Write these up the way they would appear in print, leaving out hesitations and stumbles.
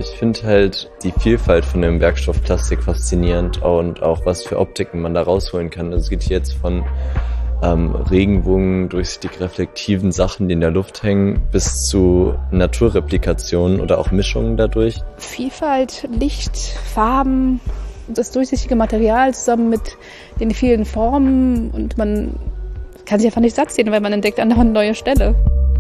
Ich finde halt die Vielfalt von dem Werkstoff Plastik faszinierend und auch was für Optiken man da rausholen kann. Es geht jetzt von Regenbogen, durchsichtig reflektiven Sachen, die in der Luft hängen, bis zu Naturreplikationen oder auch Mischungen dadurch. Vielfalt, Licht, Farben, das durchsichtige Material zusammen mit den vielen Formen und man kann sich einfach nicht satt sehen, weil man entdeckt andauernd neue Stelle.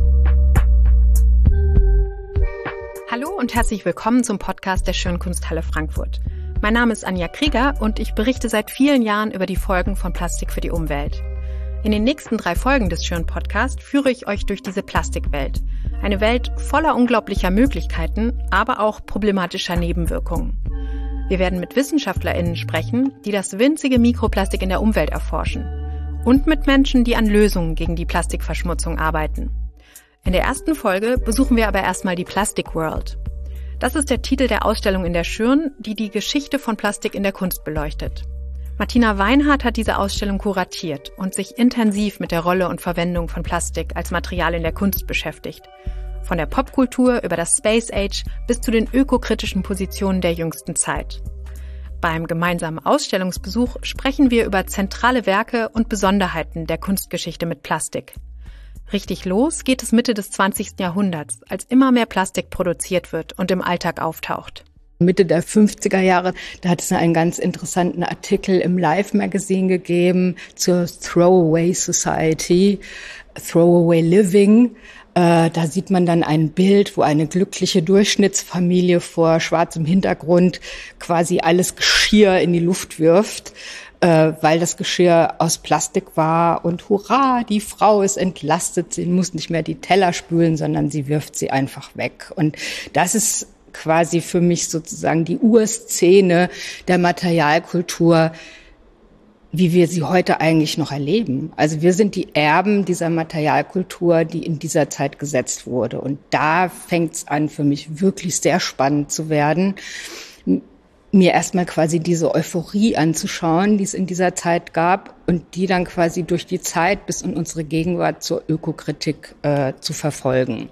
Hallo und herzlich willkommen zum Podcast der Schönen Kunsthalle Frankfurt. Mein Name ist Anja Krieger und ich berichte seit vielen Jahren über die Folgen von Plastik für die Umwelt. In den nächsten 3 Folgen des Schönen Podcasts führe ich euch durch diese Plastikwelt. Eine Welt voller unglaublicher Möglichkeiten, aber auch problematischer Nebenwirkungen. Wir werden mit WissenschaftlerInnen sprechen, die das winzige Mikroplastik in der Umwelt erforschen. Und mit Menschen, die an Lösungen gegen die Plastikverschmutzung arbeiten. In der ersten Folge besuchen wir aber erstmal die Plastic World. Das ist der Titel der Ausstellung in der Schürn, die die Geschichte von Plastik in der Kunst beleuchtet. Martina Weinhardt hat diese Ausstellung kuratiert und sich intensiv mit der Rolle und Verwendung von Plastik als Material in der Kunst beschäftigt. Von der Popkultur über das Space Age bis zu den ökokritischen Positionen der jüngsten Zeit. Beim gemeinsamen Ausstellungsbesuch sprechen wir über zentrale Werke und Besonderheiten der Kunstgeschichte mit Plastik. Richtig los geht es Mitte des 20. Jahrhunderts, als immer mehr Plastik produziert wird und im Alltag auftaucht. Mitte der 50er Jahre, da hat es einen ganz interessanten Artikel im Life-Magazin gegeben zur Throwaway Society, Throwaway Living. Da sieht man dann ein Bild, wo eine glückliche Durchschnittsfamilie vor schwarzem Hintergrund quasi alles Geschirr in die Luft wirft, weil das Geschirr aus Plastik war und hurra, die Frau ist entlastet, sie muss nicht mehr die Teller spülen, sondern sie wirft sie einfach weg. Und das ist quasi für mich sozusagen die Urszene der Materialkultur, wie wir sie heute eigentlich noch erleben. Also wir sind die Erben dieser Materialkultur, die in dieser Zeit gesetzt wurde. Und da fängt es an, für mich wirklich sehr spannend zu werden, mir erstmal quasi diese Euphorie anzuschauen, die es in dieser Zeit gab und die dann quasi durch die Zeit bis in unsere Gegenwart zur Ökokritik zu verfolgen.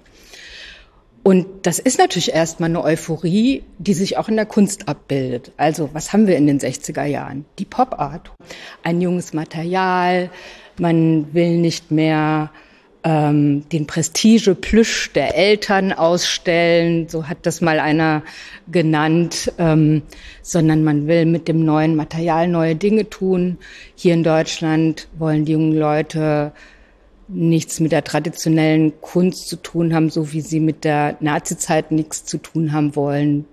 Und das ist natürlich erstmal eine Euphorie, die sich auch in der Kunst abbildet. Also was haben wir in den 60er Jahren? Die Pop Art. Ein junges Material, man will nicht mehr den Prestige-Plüsch der Eltern ausstellen, so hat das mal einer genannt, sondern man will mit dem neuen Material neue Dinge tun. Hier in Deutschland wollen die jungen Leute nichts mit der traditionellen Kunst zu tun haben, so wie sie mit der Nazizeit nichts zu tun haben wollen.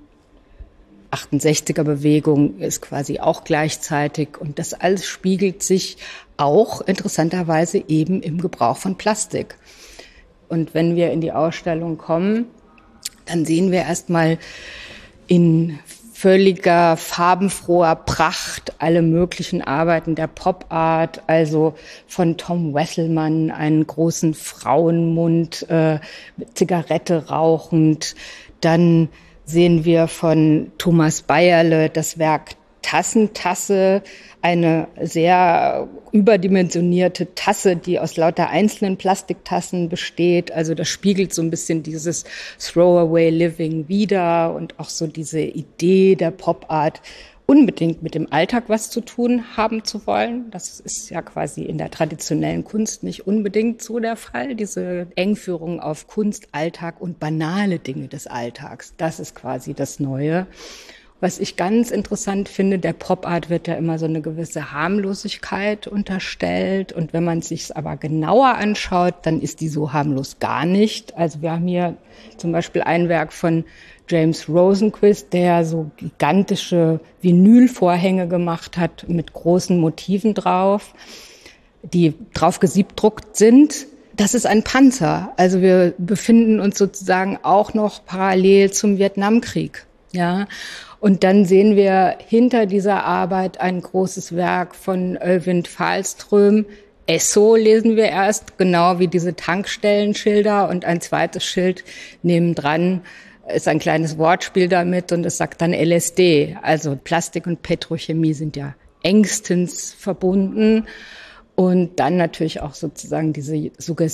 68er-Bewegung ist quasi auch gleichzeitig und das alles spiegelt sich auch interessanterweise eben im Gebrauch von Plastik. Und wenn wir in die Ausstellung kommen, dann sehen wir erstmal in völliger farbenfroher Pracht alle möglichen Arbeiten der Pop-Art, also von Tom Wesselmann, einen großen Frauenmund, Zigarette rauchend. Dann sehen wir von Thomas Bayerle das Werk Tassentasse, eine sehr überdimensionierte Tasse, die aus lauter einzelnen Plastiktassen besteht. Also das spiegelt so ein bisschen dieses Throwaway Living wider und auch so diese Idee der Pop-Art, unbedingt mit dem Alltag was zu tun haben zu wollen. Das ist ja quasi in der traditionellen Kunst nicht unbedingt so der Fall. Diese Engführung auf Kunst, Alltag und banale Dinge des Alltags, das ist quasi das Neue. Was ich ganz interessant finde, der Pop-Art wird ja immer so eine gewisse Harmlosigkeit unterstellt. Und wenn man es sich aber genauer anschaut, dann ist die so harmlos gar nicht. Also wir haben hier zum Beispiel ein Werk von James Rosenquist, der so gigantische Vinylvorhänge gemacht hat mit großen Motiven drauf, die drauf gesiebdruckt sind. Das ist ein Panzer. Also wir befinden uns sozusagen auch noch parallel zum Vietnamkrieg. Ja. Und dann sehen wir hinter dieser Arbeit ein großes Werk von Övind Fahlström. Esso lesen wir erst, genau wie diese Tankstellenschilder. Und ein zweites Schild nebendran ist ein kleines Wortspiel damit und es sagt dann LSD. Also Plastik und Petrochemie sind ja engstens verbunden. Und dann natürlich auch sozusagen diese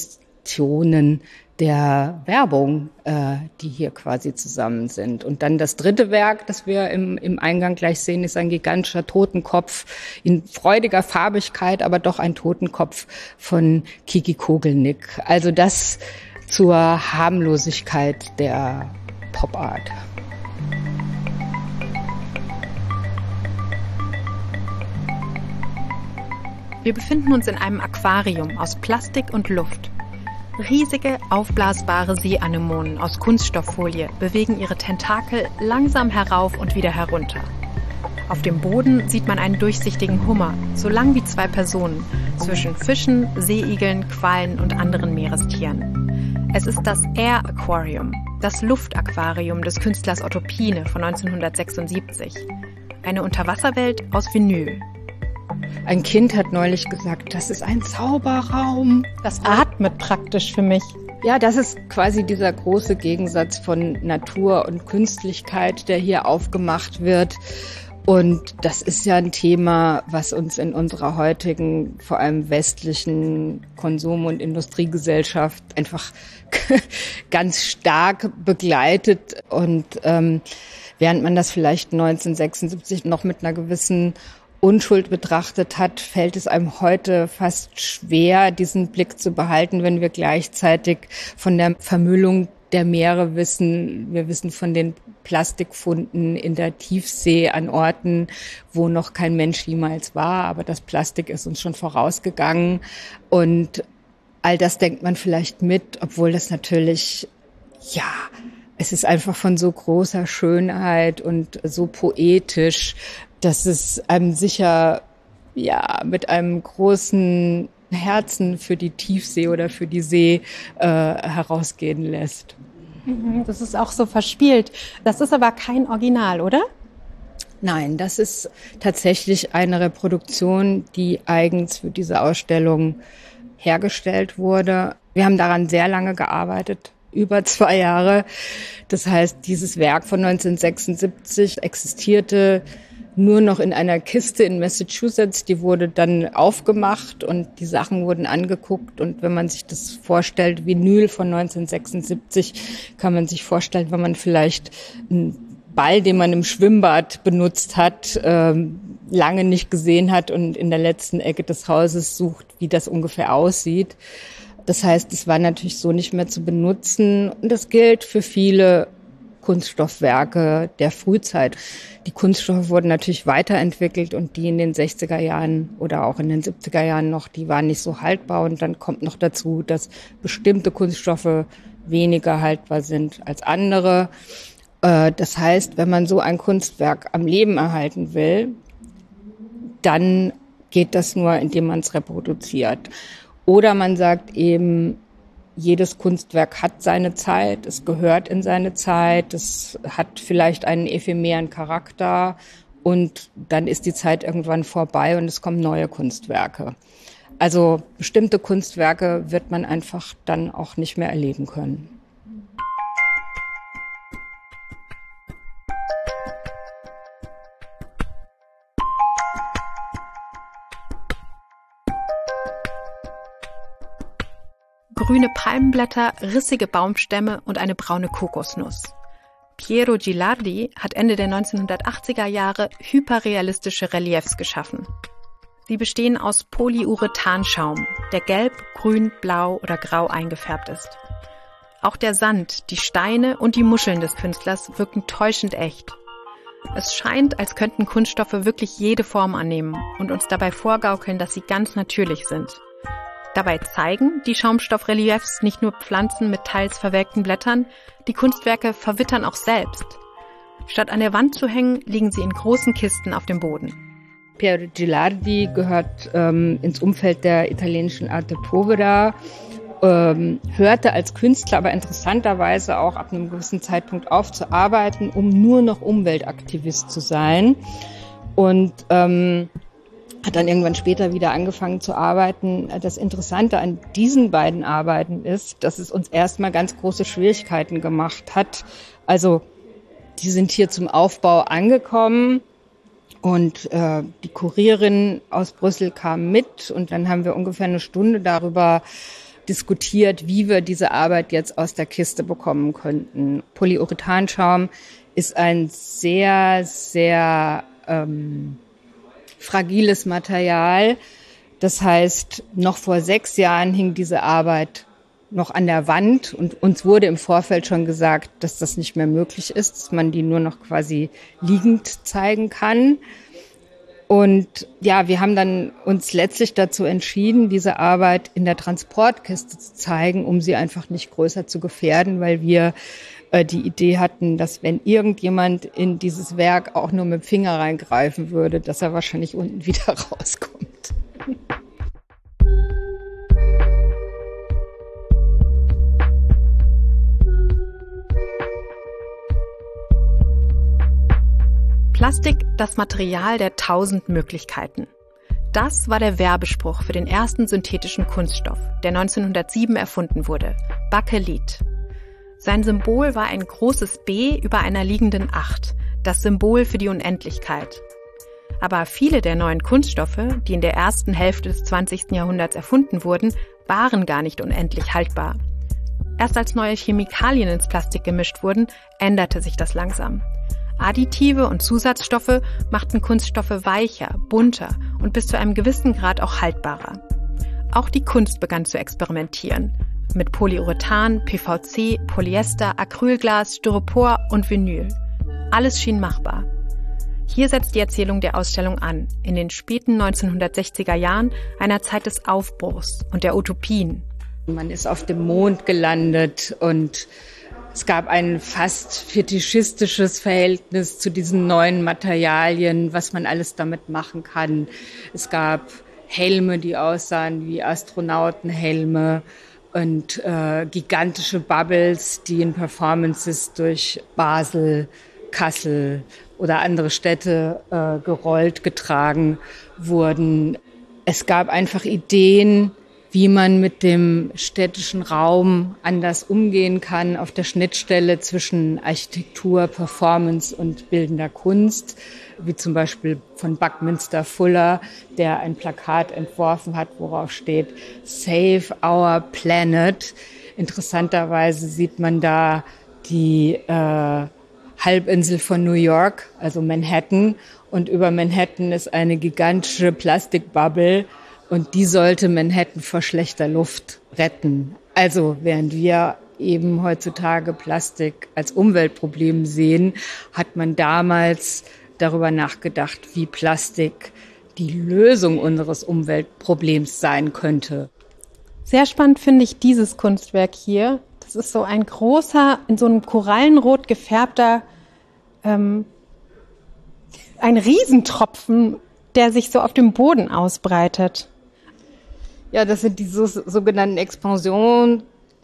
Illustrationen der Werbung, die hier quasi zusammen sind. Und dann das dritte Werk, das wir im Eingang gleich sehen, ist ein gigantischer Totenkopf in freudiger Farbigkeit, aber doch ein Totenkopf von Kiki Kogelnick. Also das zur Harmlosigkeit der Pop-Art. Wir befinden uns in einem Aquarium aus Plastik und Luft. Riesige, aufblasbare Seeanemonen aus Kunststofffolie bewegen ihre Tentakel langsam herauf und wieder herunter. Auf dem Boden sieht man einen durchsichtigen Hummer, so lang wie 2 Personen, zwischen Fischen, Seeigeln, Quallen und anderen Meerestieren. Es ist das Air Aquarium, das Luftaquarium des Künstlers Otto Piene von 1976. Eine Unterwasserwelt aus Vinyl. Ein Kind hat neulich gesagt, das ist ein Zauberraum. Das atmet praktisch für mich. Ja, das ist quasi dieser große Gegensatz von Natur und Künstlichkeit, der hier aufgemacht wird. Und das ist ja ein Thema, was uns in unserer heutigen, vor allem westlichen Konsum- und Industriegesellschaft einfach ganz stark begleitet. Und während man das vielleicht 1976 noch mit einer gewissen Unschuld betrachtet hat, fällt es einem heute fast schwer, diesen Blick zu behalten, wenn wir gleichzeitig von der Vermüllung der Meere wissen. Wir wissen von den Plastikfunden in der Tiefsee an Orten, wo noch kein Mensch jemals war, aber das Plastik ist uns schon vorausgegangen. Und all das denkt man vielleicht mit, obwohl das natürlich, ja, es ist einfach von so großer Schönheit und so poetisch, dass es einem sicher, ja, mit einem großen Herzen für die Tiefsee oder für die See herausgehen lässt. Das ist auch so verspielt. Das ist aber kein Original, oder? Nein, das ist tatsächlich eine Reproduktion, die eigens für diese Ausstellung hergestellt wurde. Wir haben daran sehr lange gearbeitet, über 2 Jahre. Das heißt, dieses Werk von 1976 existierte nur noch in einer Kiste in Massachusetts. Die wurde dann aufgemacht und die Sachen wurden angeguckt. Und wenn man sich das vorstellt, Vinyl von 1976, kann man sich vorstellen, wenn man vielleicht einen Ball, den man im Schwimmbad benutzt hat, lange nicht gesehen hat und in der letzten Ecke des Hauses sucht, wie das ungefähr aussieht. Das heißt, es war natürlich so nicht mehr zu benutzen. Und das gilt für viele Kunststoffwerke der Frühzeit. Die Kunststoffe wurden natürlich weiterentwickelt und die in den 60er Jahren oder auch in den 70er Jahren noch, die waren nicht so haltbar. Und dann kommt noch dazu, dass bestimmte Kunststoffe weniger haltbar sind als andere. Das heißt, wenn man so ein Kunstwerk am Leben erhalten will, dann geht das nur, indem man es reproduziert. Oder man sagt eben, jedes Kunstwerk hat seine Zeit, es gehört in seine Zeit, es hat vielleicht einen ephemeren Charakter und dann ist die Zeit irgendwann vorbei und es kommen neue Kunstwerke. Also bestimmte Kunstwerke wird man einfach dann auch nicht mehr erleben können. Grüne Palmenblätter, rissige Baumstämme und eine braune Kokosnuss. Piero Gilardi hat Ende der 1980er Jahre hyperrealistische Reliefs geschaffen. Sie bestehen aus Polyurethanschaum, der gelb, grün, blau oder grau eingefärbt ist. Auch der Sand, die Steine und die Muscheln des Künstlers wirken täuschend echt. Es scheint, als könnten Kunststoffe wirklich jede Form annehmen und uns dabei vorgaukeln, dass sie ganz natürlich sind. Dabei zeigen die Schaumstoffreliefs nicht nur Pflanzen mit teils verwelkten Blättern, die Kunstwerke verwittern auch selbst. Statt an der Wand zu hängen, liegen sie in großen Kisten auf dem Boden. Piero Gilardi gehört ins Umfeld der italienischen Arte Povera, hörte als Künstler aber interessanterweise auch ab einem gewissen Zeitpunkt auf zu arbeiten, um nur noch Umweltaktivist zu sein. Und hat dann irgendwann später wieder angefangen zu arbeiten. Das Interessante an diesen beiden Arbeiten ist, dass es uns erstmal ganz große Schwierigkeiten gemacht hat. Also die sind hier zum Aufbau angekommen und die Kurierin aus Brüssel kam mit und dann haben wir ungefähr eine Stunde darüber diskutiert, wie wir diese Arbeit jetzt aus der Kiste bekommen könnten. Polyurethanschaum ist ein sehr, sehr fragiles Material. Das heißt, noch vor 6 Jahren hing diese Arbeit noch an der Wand und uns wurde im Vorfeld schon gesagt, dass das nicht mehr möglich ist, dass man die nur noch quasi liegend zeigen kann. Und ja, wir haben dann uns letztlich dazu entschieden, diese Arbeit in der Transportkiste zu zeigen, um sie einfach nicht größer zu gefährden, weil wir die Idee hatten, dass wenn irgendjemand in dieses Werk auch nur mit dem Finger reingreifen würde, dass er wahrscheinlich unten wieder rauskommt. Plastik, das Material der 1000 Möglichkeiten. Das war der Werbespruch für den ersten synthetischen Kunststoff, der 1907 erfunden wurde, Bakelit. Sein Symbol war ein großes B über einer liegenden 8, das Symbol für die Unendlichkeit. Aber viele der neuen Kunststoffe, die in der ersten Hälfte des 20. Jahrhunderts erfunden wurden, waren gar nicht unendlich haltbar. Erst als neue Chemikalien ins Plastik gemischt wurden, änderte sich das langsam. Additive und Zusatzstoffe machten Kunststoffe weicher, bunter und bis zu einem gewissen Grad auch haltbarer. Auch die Kunst begann zu experimentieren. Mit Polyurethan, PVC, Polyester, Acrylglas, Styropor und Vinyl. Alles schien machbar. Hier setzt die Erzählung der Ausstellung an, in den späten 1960er Jahren, einer Zeit des Aufbruchs und der Utopien. Man ist auf dem Mond gelandet und es gab ein fast fetischistisches Verhältnis zu diesen neuen Materialien, was man alles damit machen kann. Es gab Helme, die aussahen wie Astronautenhelme und gigantische Bubbles, die in Performances durch Basel, Kassel oder andere Städte gerollt, getragen wurden. Es gab einfach Ideen, wie man mit dem städtischen Raum anders umgehen kann, auf der Schnittstelle zwischen Architektur, Performance und bildender Kunst, wie zum Beispiel von Buckminster Fuller, der ein Plakat entworfen hat, worauf steht Save Our Planet. Interessanterweise sieht man da die Halbinsel von New York, also Manhattan, und über Manhattan ist eine gigantische Plastikbubble, und die sollte Manhattan vor schlechter Luft retten. Also während wir eben heutzutage Plastik als Umweltproblem sehen, hat man damals darüber nachgedacht, wie Plastik die Lösung unseres Umweltproblems sein könnte. Sehr spannend finde ich dieses Kunstwerk hier. Das ist so ein großer, in so einem Korallenrot gefärbter, ein Riesentropfen, der sich so auf dem Boden ausbreitet. Ja, das sind diese sogenannten Expansion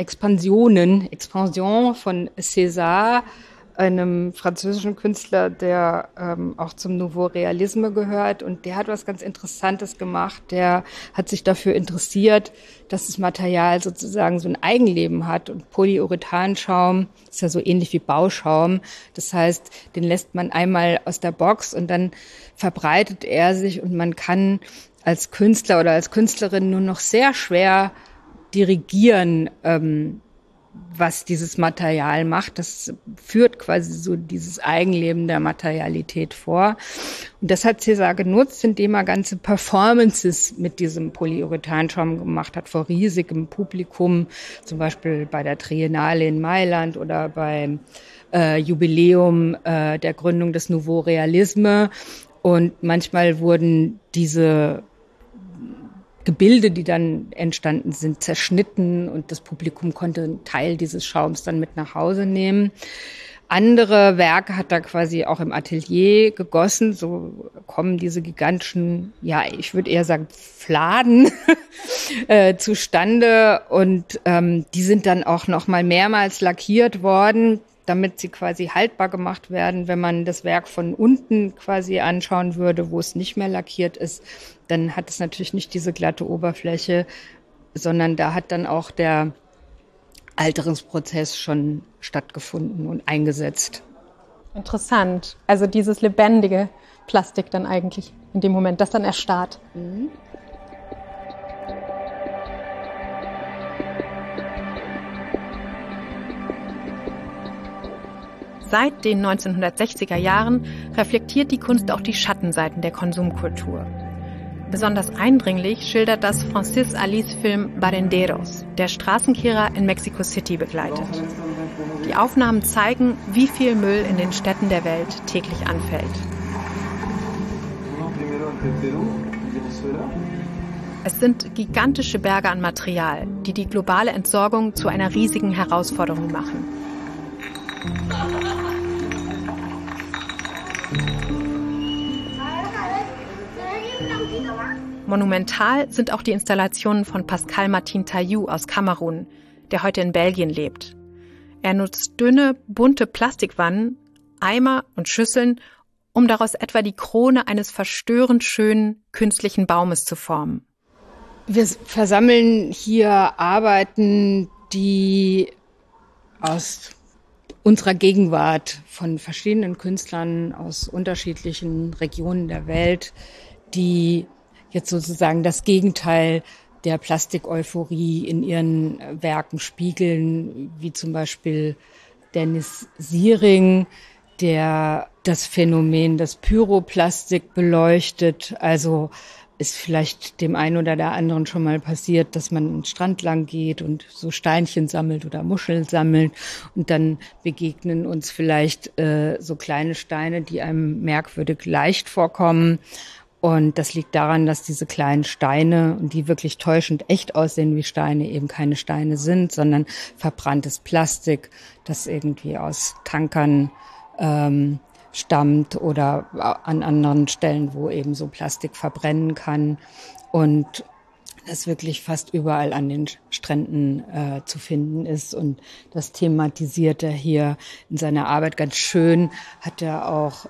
von César, einem französischen Künstler, der auch zum Nouveau Realisme gehört. Und der hat was ganz Interessantes gemacht. Der hat sich dafür interessiert, dass das Material sozusagen so ein Eigenleben hat. Und Polyurethanschaum ist ja so ähnlich wie Bauschaum. Das heißt, den lässt man einmal aus der Box und dann verbreitet er sich. Und man kann als Künstler oder als Künstlerin nur noch sehr schwer dirigieren, was dieses Material macht. Das führt quasi so dieses Eigenleben der Materialität vor. Und das hat César genutzt, indem er ganze Performances mit diesem Polyurethanschaum gemacht hat, vor riesigem Publikum, zum Beispiel bei der Triennale in Mailand oder beim Jubiläum der Gründung des Nouveau Realisme. Und manchmal wurden diese Gebilde, die dann entstanden sind, zerschnitten und das Publikum konnte einen Teil dieses Schaums dann mit nach Hause nehmen. Andere Werke hat er quasi auch im Atelier gegossen. So kommen diese gigantischen, ja, ich würde eher sagen Fladen zustande. Und die sind dann auch noch mal mehrmals lackiert worden, damit sie quasi haltbar gemacht werden. Wenn man das Werk von unten quasi anschauen würde, wo es nicht mehr lackiert ist, dann hat es natürlich nicht diese glatte Oberfläche, sondern da hat dann auch der Alterungsprozess schon stattgefunden und eingesetzt. Interessant. Also dieses lebendige Plastik dann eigentlich in dem Moment, das dann erstarrt. Seit den 1960er Jahren reflektiert die Kunst auch die Schattenseiten der Konsumkultur. Besonders eindringlich schildert das Francis Alis Film Barenderos, der Straßenkehrer in Mexico City begleitet. Die Aufnahmen zeigen, wie viel Müll in den Städten der Welt täglich anfällt. Es sind gigantische Berge an Material, die die globale Entsorgung zu einer riesigen Herausforderung machen. Monumental sind auch die Installationen von Pascal Martin Tailloux aus Kamerun, der heute in Belgien lebt. Er nutzt dünne, bunte Plastikwannen, Eimer und Schüsseln, um daraus etwa die Krone eines verstörend schönen, künstlichen Baumes zu formen. Wir versammeln hier Arbeiten, die aus unserer Gegenwart von verschiedenen Künstlern aus unterschiedlichen Regionen der Welt, die jetzt sozusagen das Gegenteil der Plastik-Euphorie in ihren Werken spiegeln, wie zum Beispiel Dennis Siering, der das Phänomen des Pyroplastik beleuchtet. Also ist vielleicht dem einen oder der anderen schon mal passiert, dass man den Strand lang geht und so Steinchen sammelt oder Muscheln sammelt und dann begegnen uns vielleicht so kleine Steine, die einem merkwürdig leicht vorkommen. Und das liegt daran, dass diese kleinen Steine, und die wirklich täuschend echt aussehen wie Steine, eben keine Steine sind, sondern verbranntes Plastik, das irgendwie aus Tankern stammt oder an anderen Stellen, wo eben so Plastik verbrennen kann. Und das wirklich fast überall an den Stränden zu finden ist. Und das thematisiert er hier in seiner Arbeit ganz schön. Hat er auch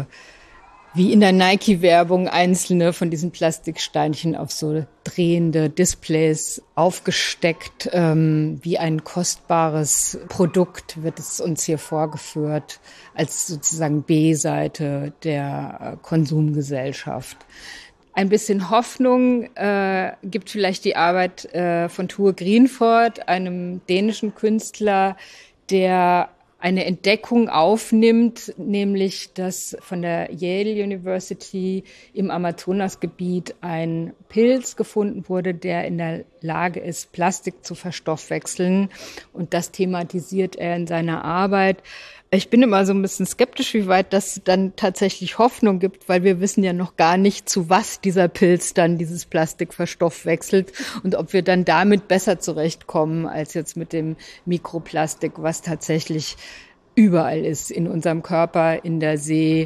wie in der Nike-Werbung einzelne von diesen Plastiksteinchen auf so drehende Displays aufgesteckt. Wie ein kostbares Produkt wird es uns hier vorgeführt, als sozusagen B-Seite der Konsumgesellschaft. Ein bisschen Hoffnung gibt vielleicht die Arbeit von Tue Greenford, einem dänischen Künstler, der eine Entdeckung aufnimmt, nämlich dass von der Yale University im Amazonasgebiet ein Pilz gefunden wurde, der in der Lage ist, Plastik zu verstoffwechseln. Und das thematisiert er in seiner Arbeit. Ich bin immer so ein bisschen skeptisch, wie weit das dann tatsächlich Hoffnung gibt, weil wir wissen ja noch gar nicht, zu was dieser Pilz dann dieses Plastik verstoffwechselt und ob wir dann damit besser zurechtkommen als jetzt mit dem Mikroplastik, was tatsächlich überall ist, in unserem Körper, in der See,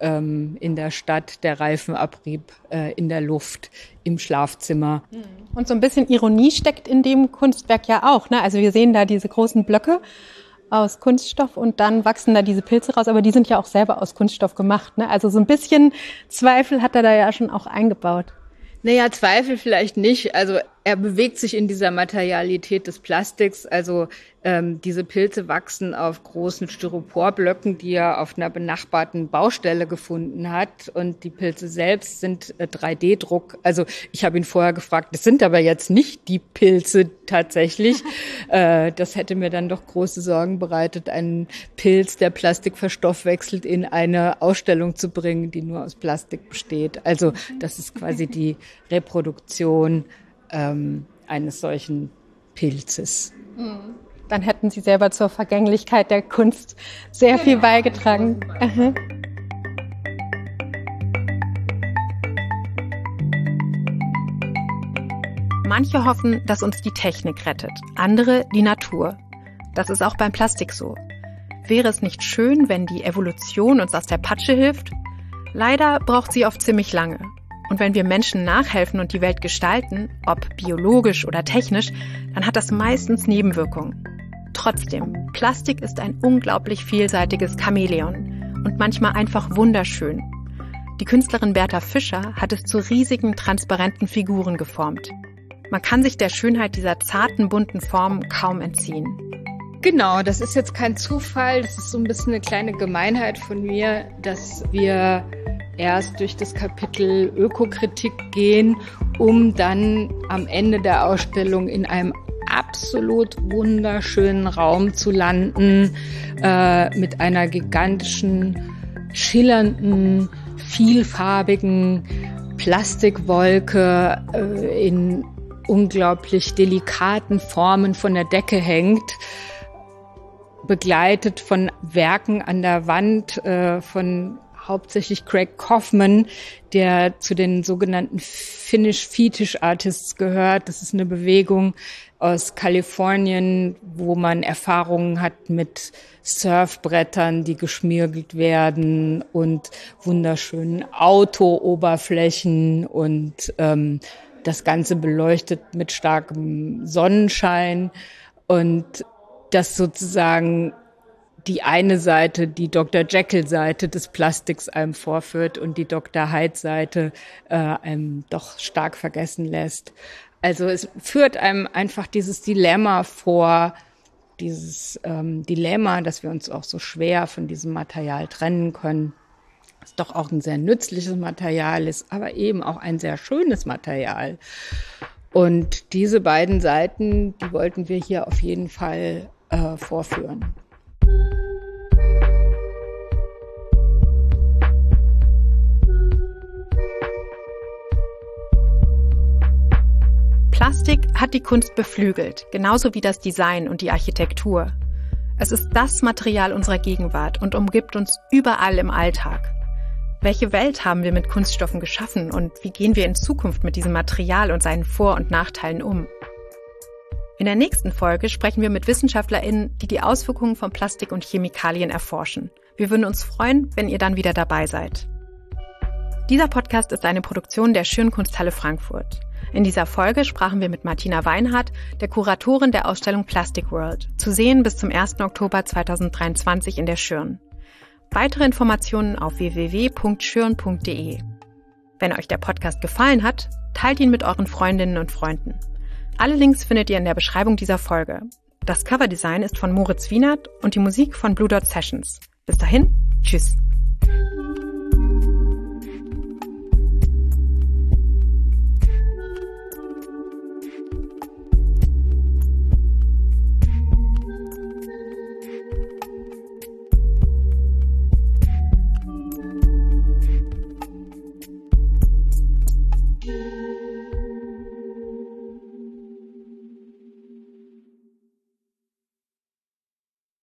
in der Stadt, der Reifenabrieb, in der Luft, im Schlafzimmer. Und so ein bisschen Ironie steckt in dem Kunstwerk ja auch, ne? Also wir sehen da diese großen Blöcke aus Kunststoff und dann wachsen da diese Pilze raus, aber die sind ja auch selber aus Kunststoff gemacht, ne? Also so ein bisschen Zweifel hat er da ja schon auch eingebaut. Naja, Zweifel vielleicht nicht. Also er bewegt sich in dieser Materialität des Plastiks. Also diese Pilze wachsen auf großen Styroporblöcken, die er auf einer benachbarten Baustelle gefunden hat. Und die Pilze selbst sind 3D-Druck. Also ich habe ihn vorher gefragt, das sind aber jetzt nicht die Pilze tatsächlich. Das hätte mir dann doch große Sorgen bereitet, einen Pilz, der Plastik verstoffwechselt, in eine Ausstellung zu bringen, die nur aus Plastik besteht. Also das ist quasi die Reproduktion eines solchen Pilzes. Dann hätten Sie selber zur Vergänglichkeit der Kunst sehr viel beigetragen. Aha. Manche hoffen, dass uns die Technik rettet, andere die Natur. Das ist auch beim Plastik so. Wäre es nicht schön, wenn die Evolution uns aus der Patsche hilft? Leider braucht sie oft ziemlich lange. Und wenn wir Menschen nachhelfen und die Welt gestalten, ob biologisch oder technisch, dann hat das meistens Nebenwirkungen. Trotzdem, Plastik ist ein unglaublich vielseitiges Chamäleon und manchmal einfach wunderschön. Die Künstlerin Bertha Fischer hat es zu riesigen, transparenten Figuren geformt. Man kann sich der Schönheit dieser zarten, bunten Formen kaum entziehen. Genau, das ist jetzt kein Zufall, das ist so ein bisschen eine kleine Gemeinheit von mir, dass wir erst durch das Kapitel Ökokritik gehen, um dann am Ende der Ausstellung in einem absolut wunderschönen Raum zu landen, mit einer gigantischen, schillernden, vielfarbigen Plastikwolke in unglaublich delikaten Formen von der Decke hängt, begleitet von Werken an der Wand von hauptsächlich Craig Kaufman, der zu den sogenannten Finnish Fetish Artists gehört. Das ist eine Bewegung aus Kalifornien, wo man Erfahrungen hat mit Surfbrettern, die geschmirgelt werden und wunderschönen Autooberflächen und das Ganze beleuchtet mit starkem Sonnenschein und das sozusagen die eine Seite, die Dr. Jekyll-Seite des Plastiks einem vorführt und die Dr. Hyde-Seite einem doch stark vergessen lässt. Also es führt einem einfach dieses Dilemma vor, dieses Dilemma, dass wir uns auch so schwer von diesem Material trennen können. Das doch auch ein sehr nützliches Material ist, aber eben auch ein sehr schönes Material. Und diese beiden Seiten, die wollten wir hier auf jeden Fall vorführen. Plastik hat die Kunst beflügelt, genauso wie das Design und die Architektur. Es ist das Material unserer Gegenwart und umgibt uns überall im Alltag. Welche Welt haben wir mit Kunststoffen geschaffen und wie gehen wir in Zukunft mit diesem Material und seinen Vor- und Nachteilen um? In der nächsten Folge sprechen wir mit WissenschaftlerInnen, die die Auswirkungen von Plastik und Chemikalien erforschen. Wir würden uns freuen, wenn ihr dann wieder dabei seid. Dieser Podcast ist eine Produktion der Schönkunsthalle Frankfurt. In dieser Folge sprachen wir mit Martina Weinhardt, der Kuratorin der Ausstellung Plastic World, zu sehen bis zum 1. Oktober 2023 in der Schirn. Weitere Informationen auf www.schirn.de. Wenn euch der Podcast gefallen hat, teilt ihn mit euren Freundinnen und Freunden. Alle Links findet ihr in der Beschreibung dieser Folge. Das Coverdesign ist von Moritz Wienert und die Musik von Blue Dot Sessions. Bis dahin, tschüss.